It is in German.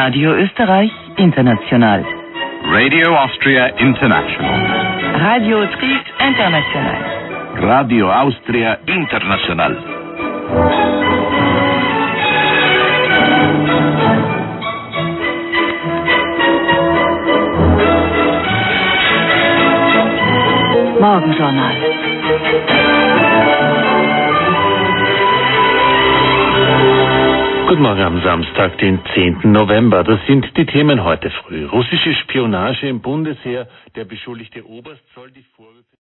Radio Österreich International. Radio Austria International. Radio Autriche International. Radio Austria International. Morgenjournal. Guten Morgen am Samstag, den 10. November. Das sind die Themen heute früh. Russische Spionage im Bundesheer. Der beschuldigte Oberst soll die Vorwürfe...